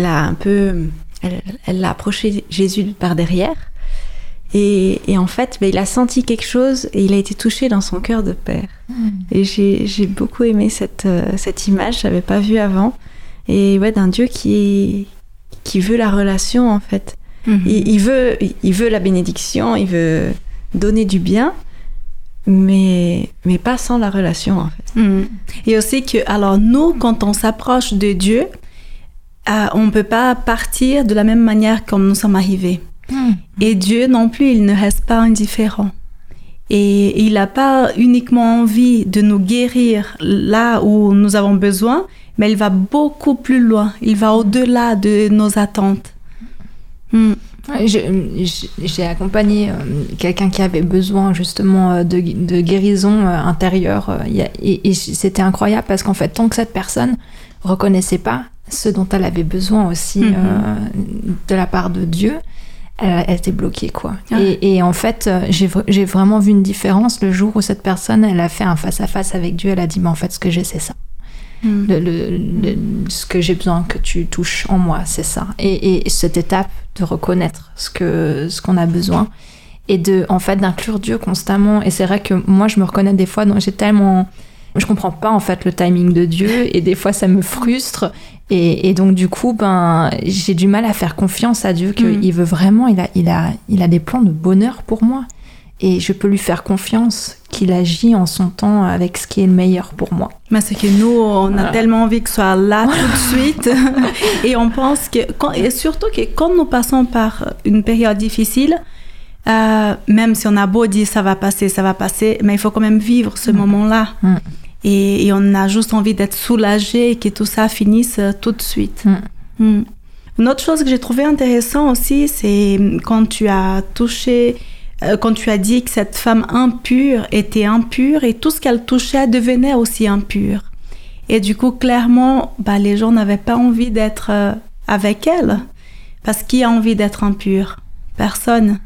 a approché Jésus par derrière, et en fait, il a senti quelque chose et il a été touché dans son cœur de père. Et j'ai beaucoup aimé cette image, je l'avais pas vue avant, et ouais, d'un Dieu qui veut la relation en fait. Il veut la bénédiction, il veut donner du bien. Mais pas sans la relation, en fait. Et aussi que, alors nous, quand on s'approche de Dieu, on ne peut pas partir de la même manière comme nous sommes arrivés. Et Dieu non plus, il ne reste pas indifférent. Et il n'a pas uniquement envie de nous guérir là où nous avons besoin, mais il va beaucoup plus loin. Il va au-delà de nos attentes. J'ai accompagné quelqu'un qui avait besoin justement de guérison intérieure et c'était incroyable parce qu'en fait tant que cette personne reconnaissait pas ce dont elle avait besoin aussi de la part de Dieu, elle était bloquée quoi. Et en fait j'ai vraiment vu une différence le jour où cette personne elle a fait un face-à-face avec Dieu. Elle a dit mais en fait ce que j'ai c'est ça. Ce que j'ai besoin que tu touches en moi, c'est ça. Et cette étape de reconnaître ce qu'on a besoin et de en fait d'inclure Dieu constamment. Et c'est vrai que moi je me reconnais des fois, donc j'ai tellement je comprends pas en fait le timing de Dieu et des fois ça me frustre et donc du coup j'ai du mal à faire confiance à Dieu qu'il veut vraiment, il a des plans de bonheur pour moi et je peux lui faire confiance qu'il agit en son temps avec ce qui est le meilleur pour moi. Mais c'est que nous, on a tellement envie que ce soit là tout de suite et on pense que, et surtout que quand nous passons par une période difficile, même si on a beau dire ça va passer, mais il faut quand même vivre ce moment-là. Et on a juste envie d'être soulagé et que tout ça finisse tout de suite. Une autre chose que j'ai trouvé intéressant aussi, c'est quand tu as dit que cette femme impure était impure et tout ce qu'elle touchait devenait aussi impur. Et du coup, clairement, les gens n'avaient pas envie d'être avec elle. Parce qui a envie d'être impur? Personne.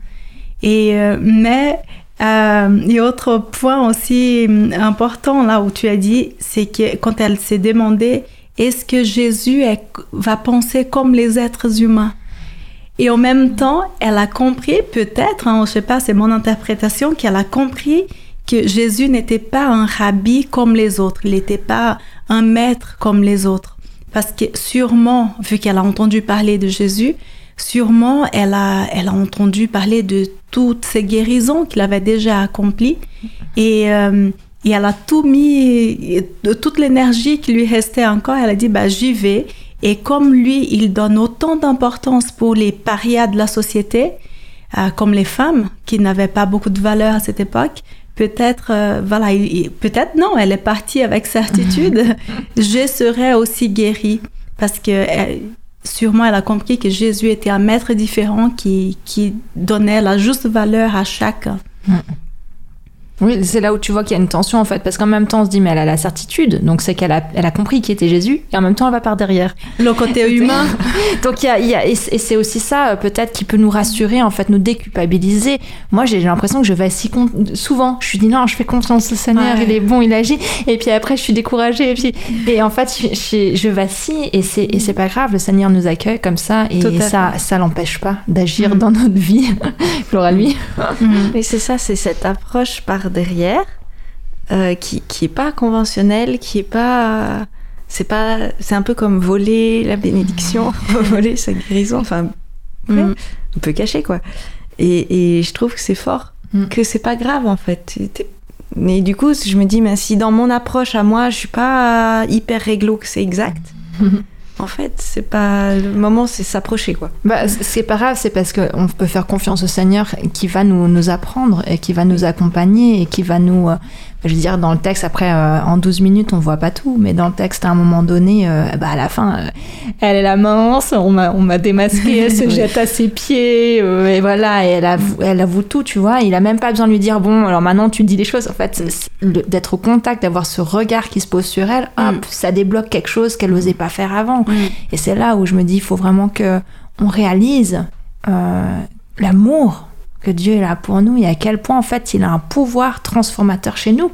Et autre point aussi important là où tu as dit, c'est que quand elle s'est demandé, est-ce que Jésus va penser comme les êtres humains? Et en même temps, elle a compris, peut-être, je sais pas, c'est mon interprétation, qu'elle a compris que Jésus n'était pas un rabbi comme les autres, il n'était pas un maître comme les autres. Parce que sûrement, vu qu'elle a entendu parler de Jésus, sûrement, elle a entendu parler de toutes ces guérisons qu'il avait déjà accomplies et elle a tout mis, de toute l'énergie qui lui restait encore, elle a dit j'y vais. Et comme lui, il donne autant d'importance pour les parias de la société, comme les femmes qui n'avaient pas beaucoup de valeur à cette époque, peut-être non, elle est partie avec certitude, je serai aussi guérie parce que sûrement, elle a compris que Jésus était un maître différent qui donnait la juste valeur à chacun. Oui, c'est là où tu vois qu'il y a une tension en fait, parce qu'en même temps on se dit mais elle a la certitude, donc c'est qu'elle a compris qui était Jésus, et en même temps elle va par derrière. Le côté humain. Donc et c'est aussi ça peut-être qui peut nous rassurer en fait, nous déculpabiliser. Moi j'ai l'impression que je vacille souvent. Je dis non, je fais confiance au Seigneur, il est bon, il agit, et puis après je suis découragée et en fait je vacille et c'est pas grave, le Seigneur nous accueille comme ça et ça l'empêche pas d'agir dans notre vie. Gloire à lui. Et c'est ça, c'est cette approche par derrière qui est pas conventionnelle, qui est pas c'est un peu comme voler la bénédiction, voler sa guérison, enfin on peut cacher quoi, et je trouve que c'est fort, que c'est pas grave en fait. Mais du coup je me dis mais si dans mon approche à moi je suis pas hyper réglo que c'est exact, en fait, c'est pas le moment, c'est s'approcher quoi. C'est pas grave, c'est parce qu'on peut faire confiance au Seigneur qui va nous apprendre et qui va nous accompagner et qui va nous... je veux dire, dans le texte, après, en 12 minutes, on voit pas tout, mais dans le texte, à un moment donné, à la fin, elle est la mince, on m'a démasqué, elle se jette à ses pieds, et voilà, et elle avoue tout, tu vois. Il a même pas besoin de lui dire, bon, alors maintenant, tu dis les choses. En fait, d'être au contact, d'avoir ce regard qui se pose sur elle, hop, ça débloque quelque chose qu'elle n'osait pas faire avant. Et c'est là où je me dis, il faut vraiment qu'on réalise l'amour que Dieu est là pour nous et à quel point en fait il a un pouvoir transformateur chez nous.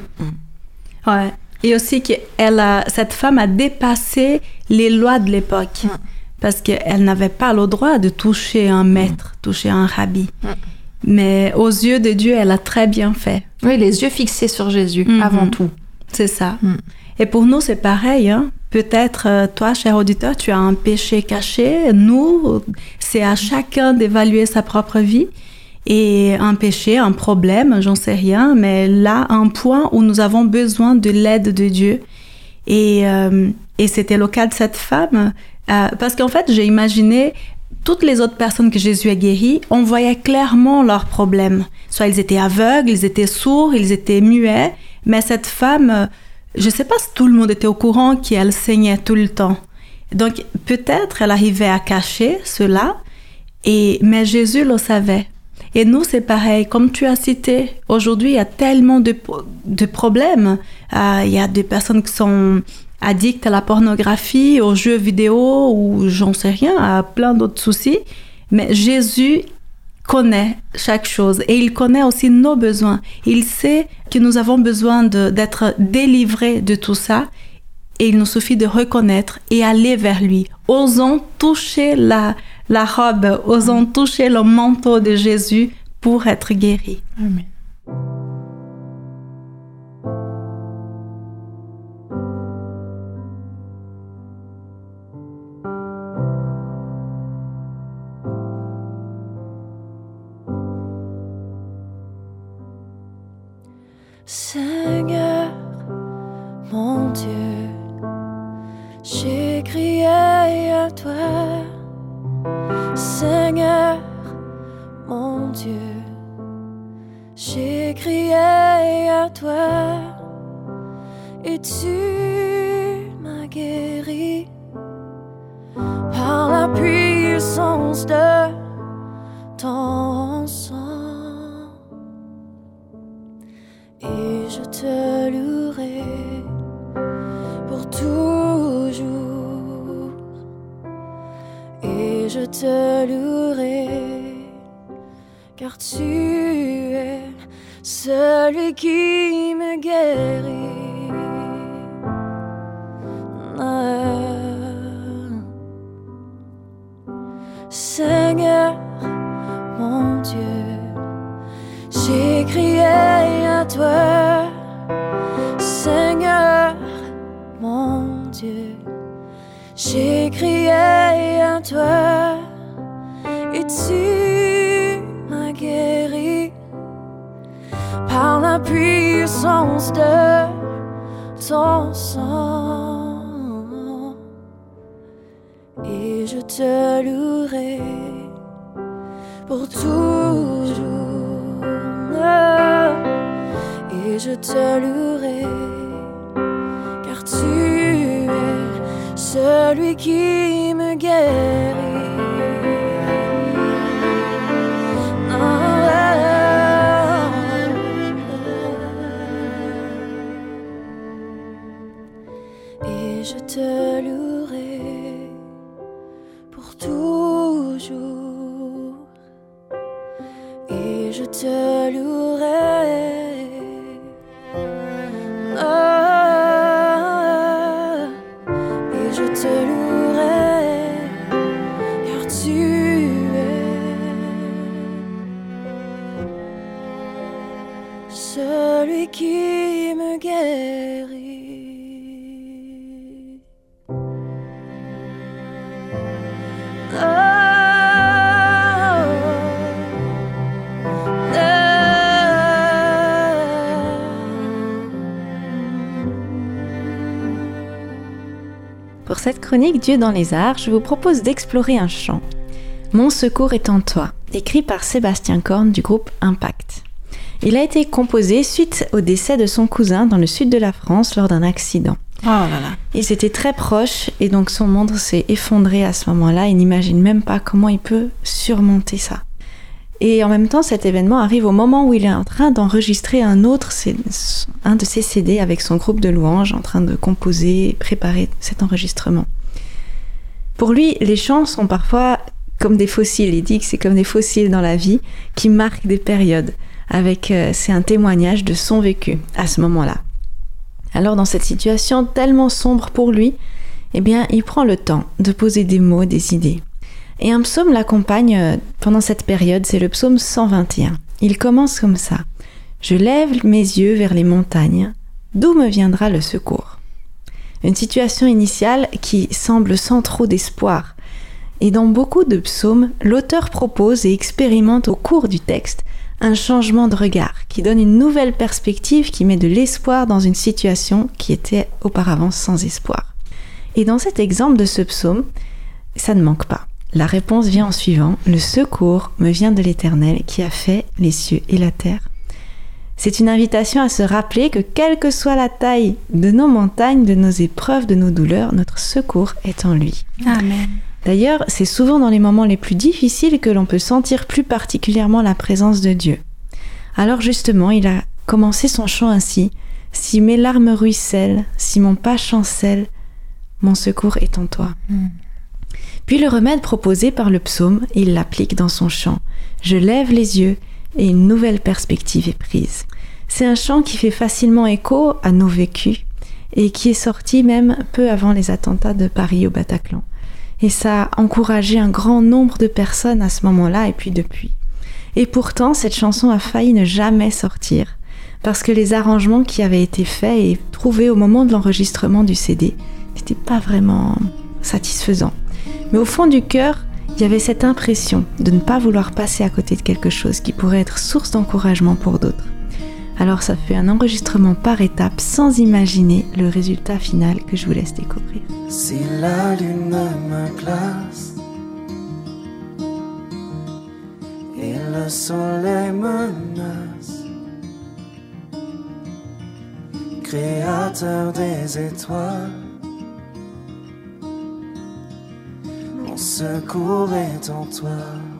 Ouais. Et aussi que cette femme a dépassé les lois de l'époque parce qu'elle n'avait pas le droit de toucher un maître, toucher un rabbi. Mais aux yeux de Dieu, elle a très bien fait. Oui, les yeux fixés sur Jésus avant tout. C'est ça. Et pour nous, c'est pareil. Peut-être, toi, cher auditeur, tu as un péché caché. Nous, c'est à chacun d'évaluer sa propre vie. Et un péché, un problème, j'en sais rien, mais là, un point où nous avons besoin de l'aide de Dieu. Et c'était le cas de cette femme. Parce qu'en fait, j'ai imaginé toutes les autres personnes que Jésus a guéries, on voyait clairement leurs problèmes. Soit ils étaient aveugles, ils étaient sourds, ils étaient muets. Mais cette femme... je ne sais pas si tout le monde était au courant qu'elle saignait tout le temps. Donc, peut-être elle arrivait à cacher cela, mais Jésus le savait. Et nous, c'est pareil. Comme tu as cité, aujourd'hui, il y a tellement de problèmes. Il y a des personnes qui sont addictes à la pornographie, aux jeux vidéo, ou j'en sais rien, à plein d'autres soucis. Mais Jésus connaît chaque chose et il connaît aussi nos besoins. Il sait que nous avons besoin d'être délivrés de tout ça et il nous suffit de reconnaître et aller vers lui. Osons toucher la robe, osons toucher le manteau de Jésus pour être guéris. Amen. crié à toi, Seigneur, mon Dieu. J'ai crié à toi et tu m'as guéri par la puissance de ton sang. Et je te louerai pour toujours. Et je te louerai car tu es celui qui me guérit. Seigneur, mon Dieu, j'ai crié à toi. Seigneur, mon Dieu, j'ai crié à toi et tu m'as guéri par la puissance de ton sang. Et je te louerai pour toujours. Et je te louerai car tu es celui qui me guérit. Et je te louerai pour toujours. Et je te louerai. Et je te louerai car tu es celui qui me guérit. Pour cette chronique Dieu dans les arts, je vous propose d'explorer un chant. Mon secours est en toi, écrit par Sébastien Korn du groupe Impact. Il a été composé suite au décès de son cousin dans le sud de la France lors d'un accident. Oh là là. Ils étaient très proches et donc son monde s'est effondré à ce moment-là. Il n'imagine même pas comment il peut surmonter ça. Et en même temps, cet événement arrive au moment où il est en train d'enregistrer un de ses CD avec son groupe de louanges, en train de composer et préparer cet enregistrement. Pour lui, les chants sont parfois comme des fossiles. Il dit que c'est comme des fossiles dans la vie qui marquent des périodes. C'est un témoignage de son vécu à ce moment-là. Alors dans cette situation tellement sombre pour lui, eh bien, il prend le temps de poser des mots, des idées. Et un psaume l'accompagne pendant cette période, c'est le psaume 121. Il commence comme ça. « Je lève mes yeux vers les montagnes, d'où me viendra le secours ?» Une situation initiale qui semble sans trop d'espoir. Et dans beaucoup de psaumes, l'auteur propose et expérimente au cours du texte un changement de regard qui donne une nouvelle perspective, qui met de l'espoir dans une situation qui était auparavant sans espoir. Et dans cet exemple de ce psaume, ça ne manque pas. La réponse vient en suivant. Le secours me vient de l'Éternel qui a fait les cieux et la terre. C'est une invitation à se rappeler que quelle que soit la taille de nos montagnes, de nos épreuves, de nos douleurs, notre secours est en lui. Amen. D'ailleurs, c'est souvent dans les moments les plus difficiles que l'on peut sentir plus particulièrement la présence de Dieu. Alors justement, il a commencé son chant ainsi. « Si mes larmes ruissellent, si mon pas chancelle, mon secours est en toi. » Puis le remède proposé par le psaume, il l'applique dans son chant. Je lève les yeux et une nouvelle perspective est prise. C'est un chant qui fait facilement écho à nos vécus et qui est sorti même peu avant les attentats de Paris au Bataclan. Et ça a encouragé un grand nombre de personnes à ce moment-là et puis depuis. Et pourtant, cette chanson a failli ne jamais sortir parce que les arrangements qui avaient été faits et trouvés au moment de l'enregistrement du CD n'étaient pas vraiment satisfaisants. Mais au fond du cœur, il y avait cette impression de ne pas vouloir passer à côté de quelque chose qui pourrait être source d'encouragement pour d'autres. Alors ça fait un enregistrement par étapes sans imaginer le résultat final que je vous laisse découvrir. Si la lune me glace et le soleil menace, créateur des étoiles, mon secours est en toi.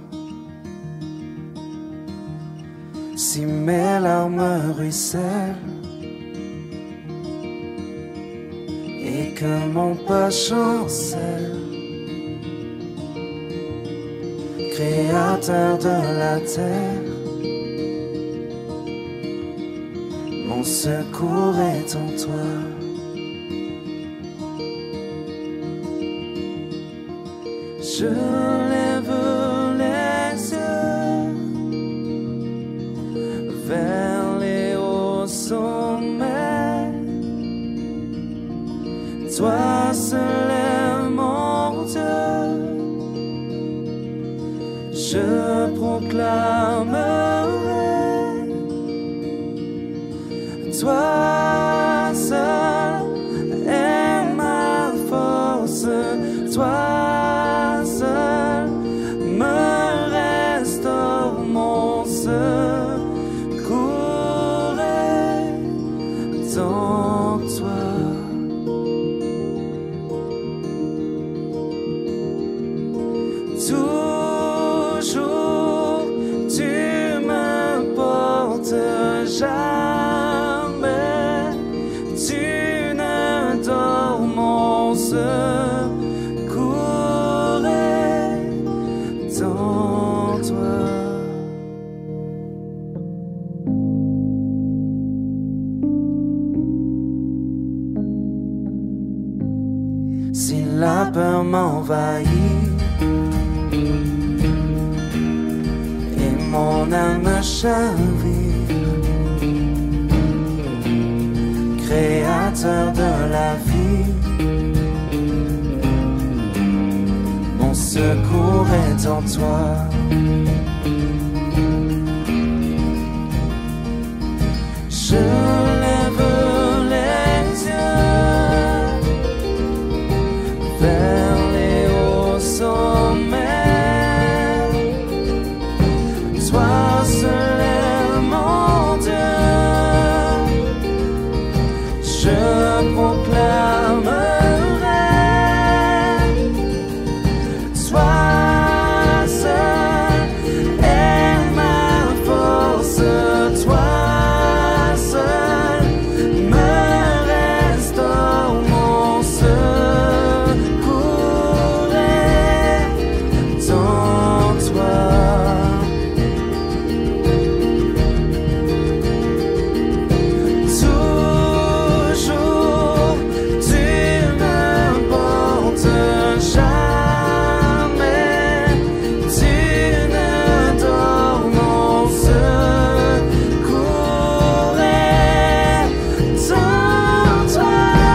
Si mes larmes ruissellent et que mon pas chancelle, créateur de la terre, mon secours est en toi. Je lève les yeux vers les hauts sommets. Toi seul est mon Dieu. Je proclamerai. Toi seul est ma force. Toi seul me restaure mon secours est en toi. Toujours tu me portes, jamais tu ne dors, mon secours est en toi. Si la peur m'envahit et mon âme chavire, créateur de la vie, mon secours est en toi. Je lève les yeux vers les hauts sommets. Toi seul est mon Dieu. Je proclamerai. Toi seul est ma force. Toi seul me restaure, mon secours est en toi. Toujours tu me portes, jamais tu ne dors, mon secours est en toi.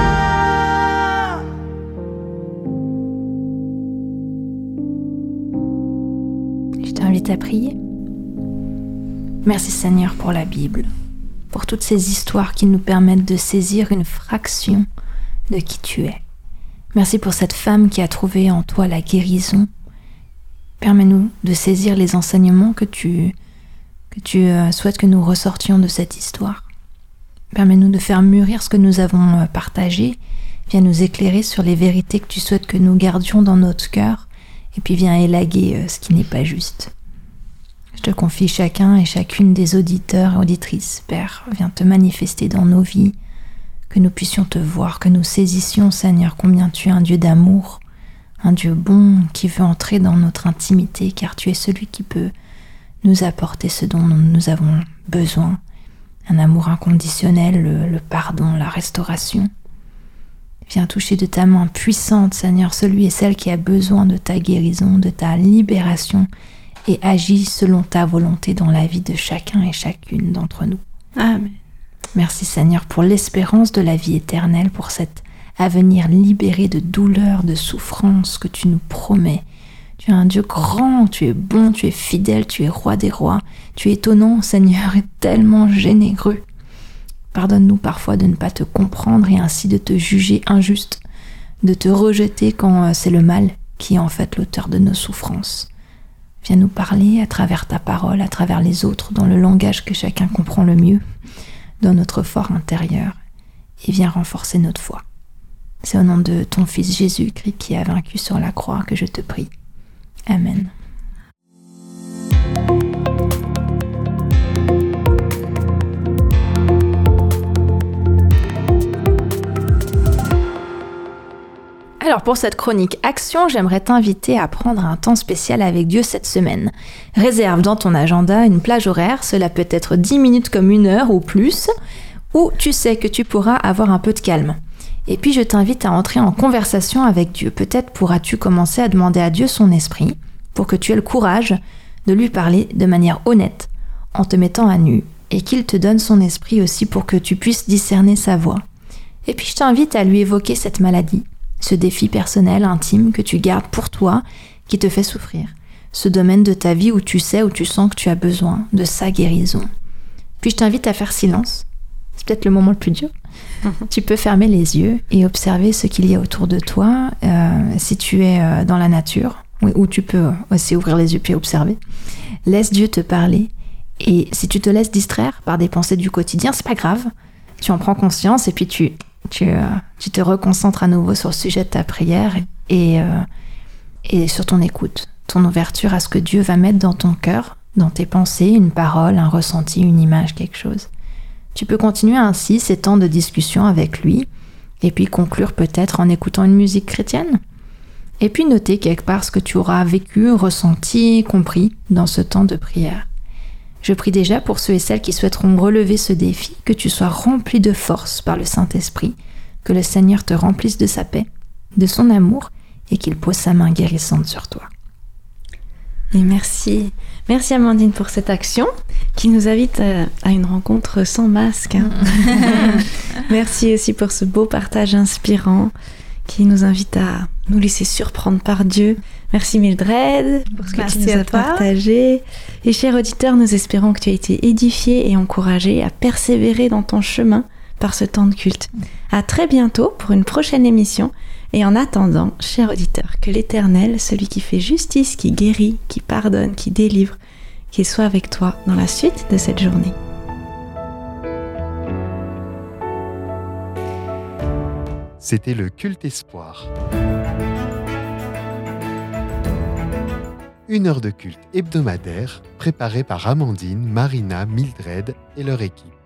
Je t'invite à prier. Merci Seigneur pour la Bible, pour toutes ces histoires qui nous permettent de saisir une fraction de qui tu es. Merci pour cette femme qui a trouvé en toi la guérison. Permets-nous de saisir les enseignements que tu souhaites que nous ressortions de cette histoire. Permets-nous de faire mûrir ce que nous avons partagé. Viens nous éclairer sur les vérités que tu souhaites que nous gardions dans notre cœur. Et puis viens élaguer ce qui n'est pas juste. Je te confie chacun et chacune des auditeurs et auditrices. Père, viens te manifester dans nos vies, que nous puissions te voir, que nous saisissions, Seigneur, combien tu es un Dieu d'amour, un Dieu bon qui veut entrer dans notre intimité, car tu es celui qui peut nous apporter ce dont nous avons besoin, un amour inconditionnel, le pardon, la restauration. Viens toucher de ta main puissante, Seigneur, celui et celle qui a besoin de ta guérison, de ta libération, et agis selon ta volonté dans la vie de chacun et chacune d'entre nous. Amen. Merci Seigneur pour l'espérance de la vie éternelle, pour cet avenir libéré de douleur, de souffrance que tu nous promets. Tu es un Dieu grand, tu es bon, tu es fidèle, tu es roi des rois. Tu es étonnant, Seigneur, et tellement généreux. Pardonne-nous parfois de ne pas te comprendre et ainsi de te juger injuste, de te rejeter quand c'est le mal qui est en fait l'auteur de nos souffrances. Viens nous parler à travers ta parole, à travers les autres, dans le langage que chacun comprend le mieux, dans notre fort intérieur, et viens renforcer notre foi. C'est au nom de ton Fils Jésus-Christ qui a vaincu sur la croix que je te prie. Amen. Alors pour cette chronique action, j'aimerais t'inviter à prendre un temps spécial avec Dieu cette semaine. Réserve dans ton agenda une plage horaire, cela peut être 10 minutes comme 1 heure ou plus, où tu sais que tu pourras avoir un peu de calme. Et puis je t'invite à entrer en conversation avec Dieu. Peut-être pourras-tu commencer à demander à Dieu son esprit pour que tu aies le courage de lui parler de manière honnête, en te mettant à nu, et qu'il te donne son esprit aussi pour que tu puisses discerner sa voix. Et puis je t'invite à lui évoquer cette maladie, ce défi personnel, intime que tu gardes pour toi, qui te fait souffrir. Ce domaine de ta vie où tu sais, où tu sens que tu as besoin de sa guérison. Puis je t'invite à faire silence. C'est peut-être le moment le plus dur. Tu peux fermer les yeux et observer ce qu'il y a autour de toi, si tu es dans la nature, ou tu peux aussi ouvrir les yeux et observer. Laisse Dieu te parler. Et si tu te laisses distraire par des pensées du quotidien, c'est pas grave. Tu en prends conscience et puis tu te reconcentres à nouveau sur le sujet de ta prière et sur ton écoute, ton ouverture à ce que Dieu va mettre dans ton cœur, dans tes pensées, une parole, un ressenti, une image, quelque chose. Tu peux continuer ainsi ces temps de discussion avec lui et puis conclure peut-être en écoutant une musique chrétienne. Et puis noter quelque part ce que tu auras vécu, ressenti, compris dans ce temps de prière. Je prie déjà pour ceux et celles qui souhaiteront relever ce défi, que tu sois rempli de force par le Saint-Esprit, que le Seigneur te remplisse de sa paix, de son amour, et qu'il pose sa main guérissante sur toi. Et merci. Merci Amandine pour cette action qui nous invite à une rencontre sans masque. Merci aussi pour ce beau partage inspirant qui nous invite à nous laisser surprendre par Dieu. Merci Mildred pour ce que tu nous as partagé. Et chers auditeurs, nous espérons que tu as été édifié et encouragé à persévérer dans ton chemin par ce temps de culte. À très bientôt pour une prochaine émission. Et en attendant, chers auditeurs, que l'Éternel, celui qui fait justice, qui guérit, qui pardonne, qui délivre, qu'il soit avec toi dans la suite de cette journée. C'était le Culte Espoir. 1 heure de culte hebdomadaire préparée par Amandine, Marina, Mildred et leur équipe.